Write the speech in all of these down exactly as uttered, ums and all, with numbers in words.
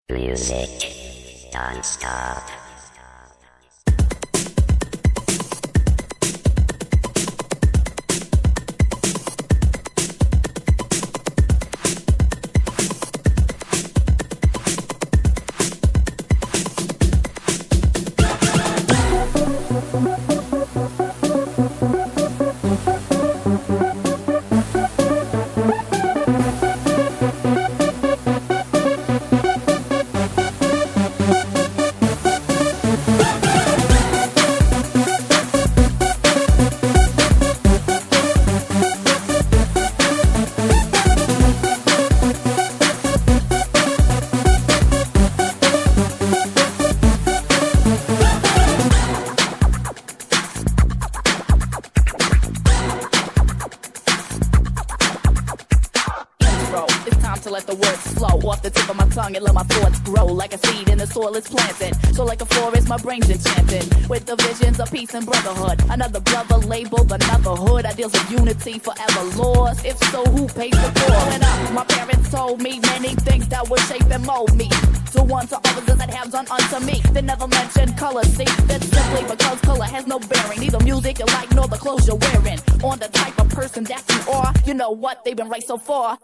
Music don't stop. It's time to let the words flow off the tip of my tongue and let my thoughts grow like a seed in the soil is planted. So like a forest, my brain's enchanted with the visions of peace and brotherhood. Another brother labeled another hood. Ideals of unity forever lost. If so, who pays the cost? Growing up, my parents told me many things that would shape and mold me to one to others that have done unto me. They never mentioned color. See, that's simply because color has no bearing. Neither music you like nor the clothes you're wearing. On the type of person that you are, you know what? They've been right so far.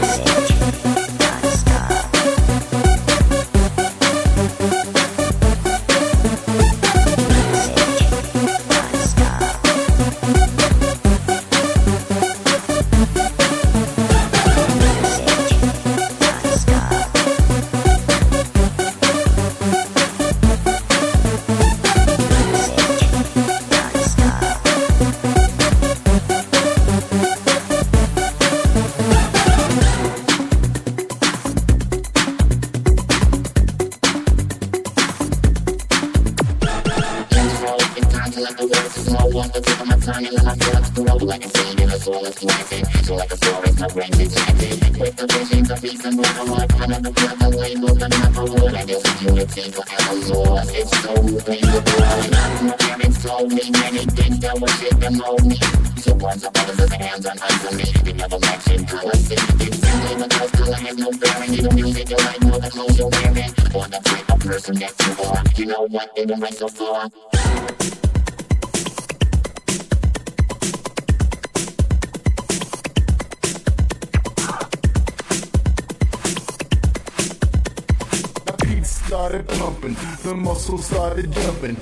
Let the words flow off the tip of my tongue and let my thoughts grow like a seed in the soil is planted. So like a forest, my brain's enchanted with the visions of peace and brotherhood. Another brother labeled another hood. Ideals of unity forever lost. It's so moving the growing up. My parents told me many things that would shape and mold me. So once of others as a hands on unto me. They never mentioned color. See, it's simply because color has no bearing. Neither music you like nor the clothes you're wearing. Or the type of person that you are. You know what? They've been right so far. Started pumping, the muscles started jumping.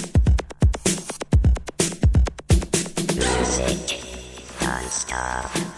Stop.